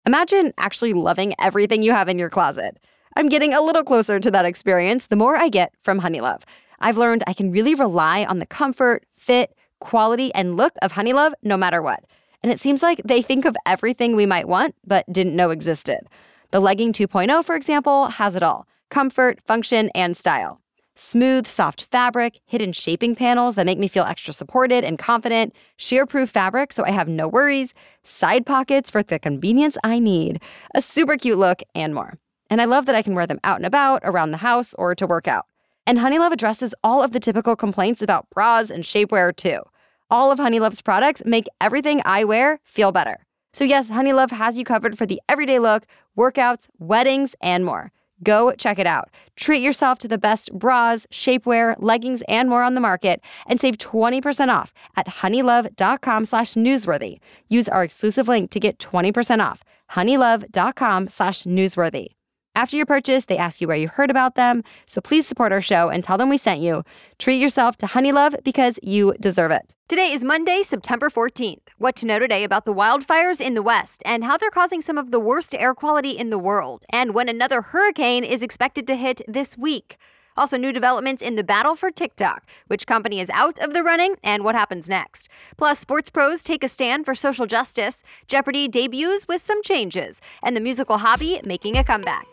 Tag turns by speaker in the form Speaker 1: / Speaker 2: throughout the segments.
Speaker 1: Imagine actually loving everything you have in your closet. I'm getting a little closer to that experience the more I get from Honeylove. I've learned I can really rely on the comfort, fit, quality, and look of Honeylove no matter what. And it seems like they think of everything we might want but didn't know existed. The Legging 2.0, for example, has it all: comfort, function, and style. Smooth, soft fabric, hidden shaping panels that make me feel extra supported and confident, shear-proof fabric so I have no worries, side pockets for the convenience I need, a super cute look, and more. And I love that I can wear them out and about, around the house, or to work out. And Honeylove addresses all of the typical complaints about bras and shapewear, too. All of Honeylove's products make everything I wear feel better. So yes, Honeylove has you covered for the everyday look, workouts, weddings, and more. Go check it out. Treat yourself to the best bras, shapewear, leggings, and more on the market and save 20% off at honeylove.com/newsworthy. Use our exclusive link to get 20% off. honeylove.com/newsworthy. After your purchase, they ask you where you heard about them, so please support our show and tell them we sent you. Treat yourself to Honeylove because you deserve it.
Speaker 2: Today is Monday, September 14th. What to know today about the wildfires in the West and how they're causing some of the worst air quality in the world, and when another hurricane is expected to hit this week. Also, new developments in the battle for TikTok, which company is out of the running, and what happens next. Plus, sports pros take a stand for social justice, Jeopardy debuts with some changes, and the musical hobby making a comeback.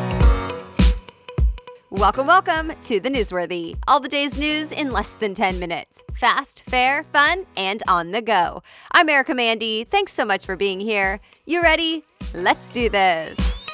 Speaker 2: Welcome to the Newsworthy. All the day's news in less than 10 minutes. Fast, fair, fun, and on the go. I'm Erica Mandy. Thanks so much for being here. You ready? Let's do this.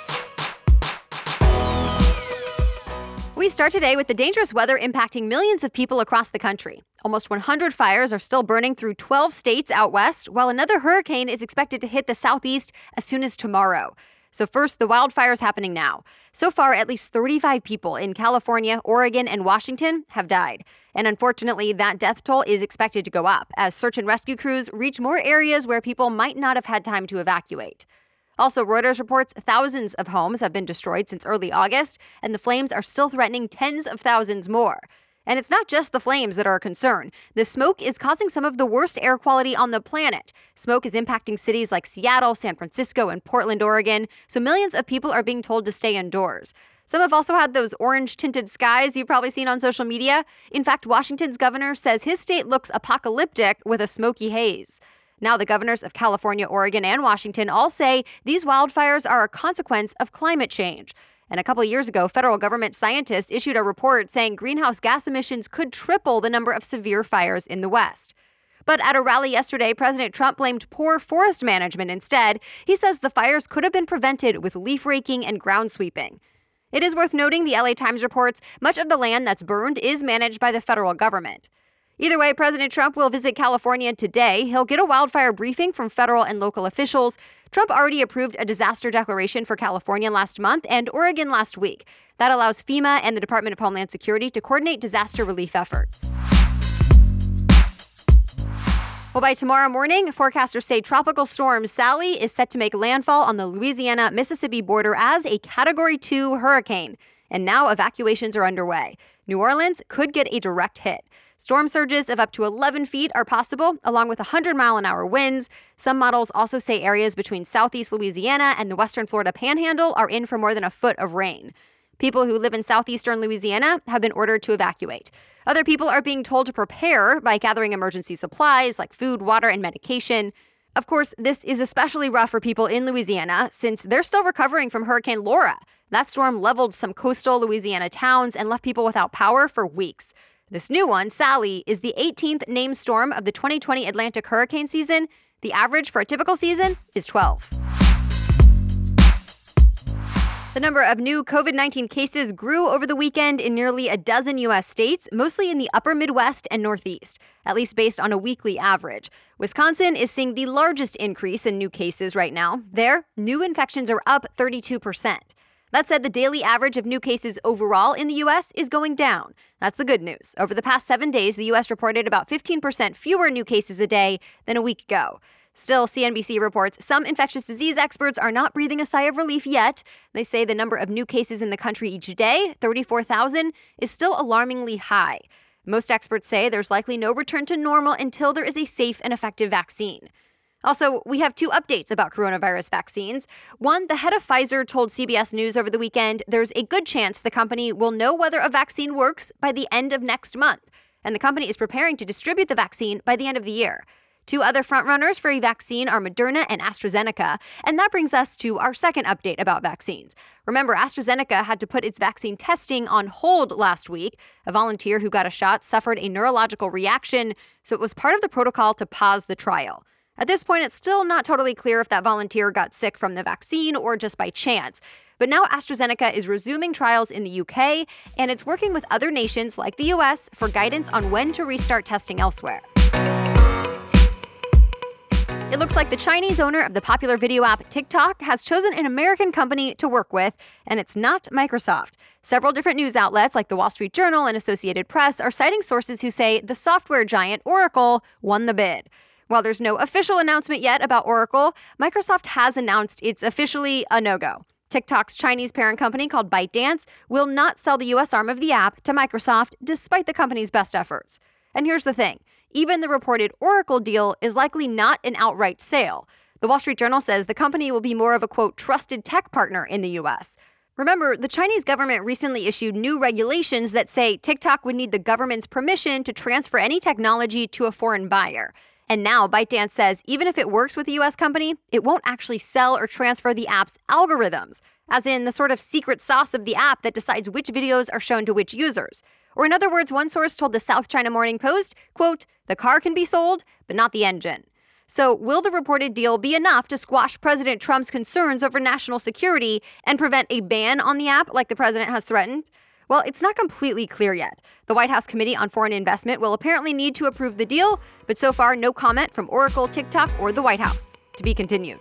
Speaker 2: We start today with the dangerous weather impacting millions of people across the country. Almost 100 fires are still burning through 12 states out west, while another hurricane is expected to hit the southeast as soon as tomorrow. So first, the wildfires happening now. So far, at least 35 people in California, Oregon, and Washington have died. And unfortunately, that death toll is expected to go up as search and rescue crews reach more areas where people might not have had time to evacuate. Also, Reuters reports thousands of homes have been destroyed since early August, and the flames are still threatening tens of thousands more. And it's not just the flames that are a concern. The smoke is causing some of the worst air quality on the planet. Smoke is impacting cities like Seattle, San Francisco, and Portland, Oregon, so millions of people are being told to stay indoors. Some have also had those orange-tinted skies you've probably seen on social media. In fact, Washington's governor says his state looks apocalyptic with a smoky haze. Now, the governors of California, Oregon, and Washington all say these wildfires are a consequence of climate change. And a couple years ago, federal government scientists issued a report saying greenhouse gas emissions could triple the number of severe fires in the West. But at a rally yesterday, President Trump blamed poor forest management instead. He says the fires could have been prevented with leaf raking and ground sweeping. It is worth noting, the LA Times reports, much of the land that's burned is managed by the federal government. Either way, President Trump will visit California today. He'll get a wildfire briefing from federal and local officials. Trump already approved a disaster declaration for California last month and Oregon last week. That allows FEMA and the Department of Homeland Security to coordinate disaster relief efforts. Well, by tomorrow morning, forecasters say Tropical Storm Sally is set to make landfall on the Louisiana-Mississippi border as a Category 2 hurricane. And now evacuations are underway. New Orleans could get a direct hit. Storm surges of up to 11 feet are possible, along with 100-mile-an-hour winds. Some models also say areas between southeast Louisiana and the western Florida Panhandle are in for more than a foot of rain. People who live in southeastern Louisiana have been ordered to evacuate. Other people are being told to prepare by gathering emergency supplies like food, water, and medication. Of course, this is especially rough for people in Louisiana since they're still recovering from Hurricane Laura. That storm leveled some coastal Louisiana towns and left people without power for weeks. This new one, Sally, is the 18th named storm of the 2020 Atlantic hurricane season. The average for a typical season is 12. The number of new COVID-19 cases grew over the weekend in nearly a dozen U.S. states, mostly in the upper Midwest and Northeast, at least based on a weekly average. Wisconsin is seeing the largest increase in new cases right now. There, new infections are up 32%. That said, the daily average of new cases overall in the U.S. is going down. That's the good news. Over the past 7 days, the U.S. reported about 15% fewer new cases a day than a week ago. Still, CNBC reports some infectious disease experts are not breathing a sigh of relief yet. They say the number of new cases in the country each day, 34,000, is still alarmingly high. Most experts say there's likely no return to normal until there is a safe and effective vaccine. Also, we have two updates about coronavirus vaccines. One, the head of Pfizer told CBS News over the weekend there's a good chance the company will know whether a vaccine works by the end of next month, and the company is preparing to distribute the vaccine by the end of the year. Two other frontrunners for a vaccine are Moderna and AstraZeneca, and that brings us to our second update about vaccines. Remember, AstraZeneca had to put its vaccine testing on hold last week. A volunteer who got a shot suffered a neurological reaction, so it was part of the protocol to pause the trial. At this point, it's still not totally clear if that volunteer got sick from the vaccine or just by chance. But now AstraZeneca is resuming trials in the UK, and it's working with other nations like the US for guidance on when to restart testing elsewhere. It looks like the Chinese owner of the popular video app TikTok has chosen an American company to work with, and it's not Microsoft. Several different news outlets like the Wall Street Journal and Associated Press are citing sources who say the software giant Oracle won the bid. While there's no official announcement yet about Oracle, Microsoft has announced it's officially a no-go. TikTok's Chinese parent company called ByteDance will not sell the US arm of the app to Microsoft despite the company's best efforts. And here's the thing. Even the reported Oracle deal is likely not an outright sale. The Wall Street Journal says the company will be more of a, quote, trusted tech partner in the U.S. Remember, the Chinese government recently issued new regulations that say TikTok would need the government's permission to transfer any technology to a foreign buyer. And now ByteDance says even if it works with a U.S. company, it won't actually sell or transfer the app's algorithms, as in the sort of secret sauce of the app that decides which videos are shown to which users. Or in other words, one source told the South China Morning Post, quote, the car can be sold, but not the engine. So will the reported deal be enough to squash President Trump's concerns over national security and prevent a ban on the app like the president has threatened? Well, it's not completely clear yet. The White House Committee on Foreign Investment will apparently need to approve the deal, but so far no comment from Oracle, TikTok, or the White House. To be continued.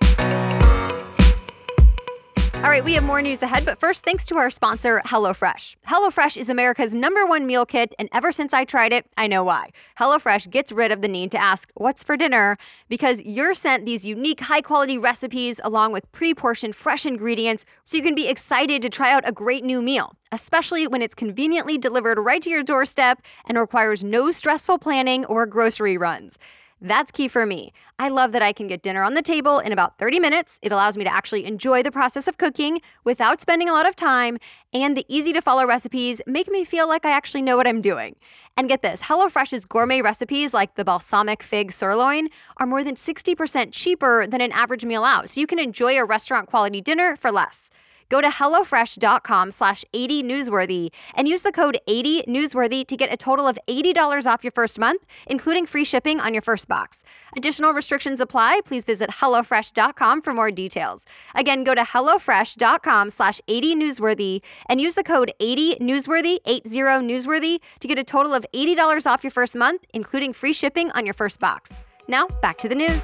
Speaker 2: All right, we have more news ahead, but first, thanks to our sponsor, HelloFresh. HelloFresh is America's #1 meal kit, and ever since I tried it, I know why. HelloFresh gets rid of the need to ask, what's for dinner? Because you're sent these unique, high-quality recipes along with pre-portioned fresh ingredients so you can be excited to try out a great new meal, especially when it's conveniently delivered right to your doorstep and requires no stressful planning or grocery runs. That's key for me. I love that I can get dinner on the table in about 30 minutes. It allows me to actually enjoy the process of cooking without spending a lot of time, and the easy-to-follow recipes make me feel like I actually know what I'm doing. And get this, HelloFresh's gourmet recipes like the balsamic fig sirloin are more than 60% cheaper than an average meal out, so you can enjoy a restaurant-quality dinner for less. Go to HelloFresh.com/80newsworthy and use the code 80newsworthy to get a total of $80 off your first month, including free shipping on your first box. Additional restrictions apply. Please visit HelloFresh.com for more details. Again, go to HelloFresh.com/80newsworthy and use the code 80newsworthy, 80newsworthy, to get a total of $80 off your first month, including free shipping on your first box. Now, back to the news.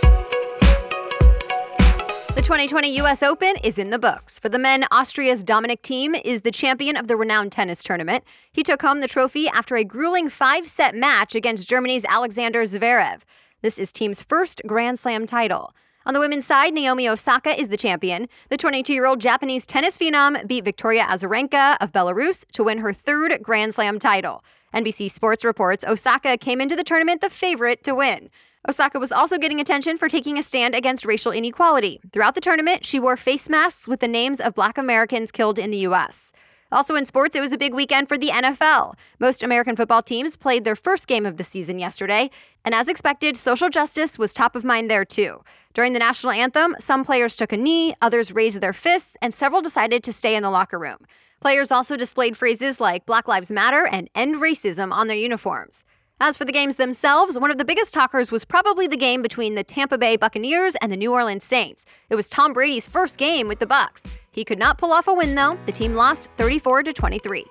Speaker 2: The 2020 U.S. Open is in the books. For the men, Austria's Dominic Thiem is the champion of the renowned tennis tournament. He took home the trophy after a grueling 5-set match against Germany's Alexander Zverev. This is Thiem's first Grand Slam title. On the women's side, Naomi Osaka is the champion. The 22-year-old Japanese tennis phenom beat Victoria Azarenka of Belarus to win her third Grand Slam title. NBC Sports reports Osaka came into the tournament the favorite to win. Osaka was also getting attention for taking a stand against racial inequality. Throughout the tournament, she wore face masks with the names of Black Americans killed in the U.S. Also in sports, it was a big weekend for the NFL. Most American football teams played their first game of the season yesterday, and as expected, social justice was top of mind there too. During the national anthem, some players took a knee, others raised their fists, and several decided to stay in the locker room. Players also displayed phrases like Black Lives Matter and End Racism on their uniforms. As for the games themselves, one of the biggest talkers was probably the game between the Tampa Bay Buccaneers and the New Orleans Saints. It was Tom Brady's first game with the Bucs. He could not pull off a win, though. The team lost 34-23.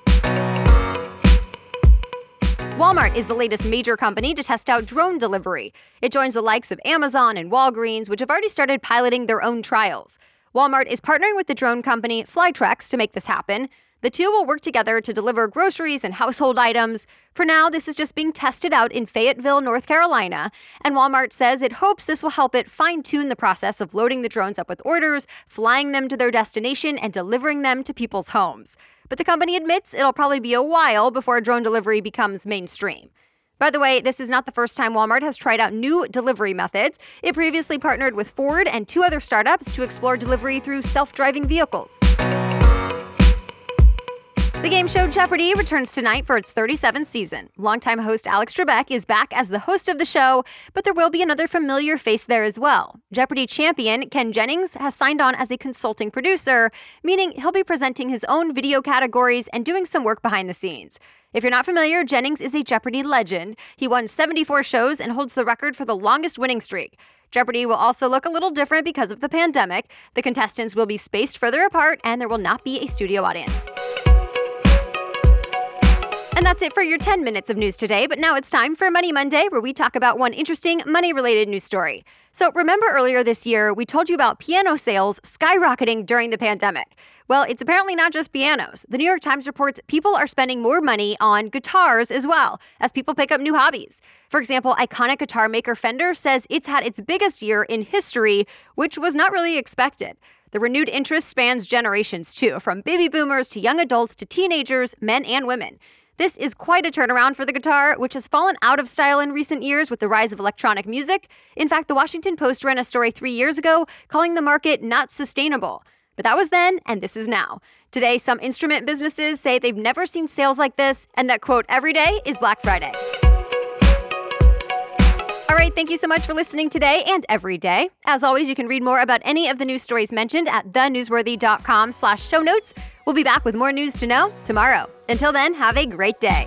Speaker 2: Walmart is the latest major company to test out drone delivery. It joins the likes of Amazon and Walgreens, which have already started piloting their own trials. Walmart is partnering with the drone company Flytrex to make this happen. The two will work together to deliver groceries and household items. For now, this is just being tested out in Fayetteville, North Carolina, and Walmart says it hopes this will help it fine-tune the process of loading the drones up with orders, flying them to their destination, and delivering them to people's homes. But the company admits it'll probably be a while before drone delivery becomes mainstream. By the way, this is not the first time Walmart has tried out new delivery methods. It previously partnered with Ford and 2 other startups to explore delivery through self-driving vehicles. The game show Jeopardy! Returns tonight for its 37th season. Longtime host Alex Trebek is back as the host of the show, but there will be another familiar face there as well. Jeopardy! Champion Ken Jennings has signed on as a consulting producer, meaning he'll be presenting his own video categories and doing some work behind the scenes. If you're not familiar, Jennings is a Jeopardy! Legend. He won 74 shows and holds the record for the longest winning streak. Jeopardy! Will also look a little different because of the pandemic. The contestants will be spaced further apart, and there will not be a studio audience. And that's it for your 10 minutes of news today, but now it's time for Money Monday, where we talk about one interesting money-related news story. So remember earlier this year, we told you about piano sales skyrocketing during the pandemic. Well, it's apparently not just pianos. The New York Times reports people are spending more money on guitars as well, as people pick up new hobbies. For example, iconic guitar maker Fender says it's had its biggest year in history, which was not really expected. The renewed interest spans generations too, from baby boomers to young adults to teenagers, men and women. This is quite a turnaround for the guitar, which has fallen out of style in recent years with the rise of electronic music. In fact, the Washington Post ran a story 3 years ago calling the market not sustainable. But that was then, and this is now. Today, some instrument businesses say they've never seen sales like this, and that, quote, every day is Black Friday. All right, thank you so much for listening today and every day. As always, you can read more about any of the news stories mentioned at thenewsworthy.com/show notes. We'll be back with more news to know tomorrow. Until then, have a great day.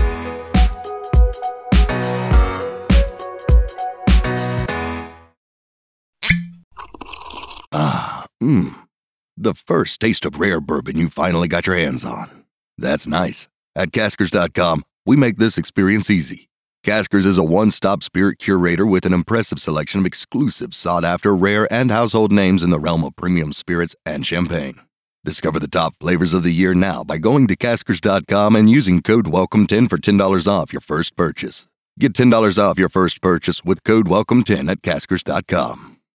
Speaker 3: The first taste of rare bourbon you finally got your hands on. That's nice. At Caskers.com, we make this experience easy. Caskers is a one-stop spirit curator with an impressive selection of exclusive, sought-after, rare, and household names in the realm of premium spirits and champagne. Discover the top flavors of the year now by going to Caskers.com and using code WELCOME10 for $10 off your first purchase. Get $10 off your first purchase with code WELCOME10 at Caskers.com.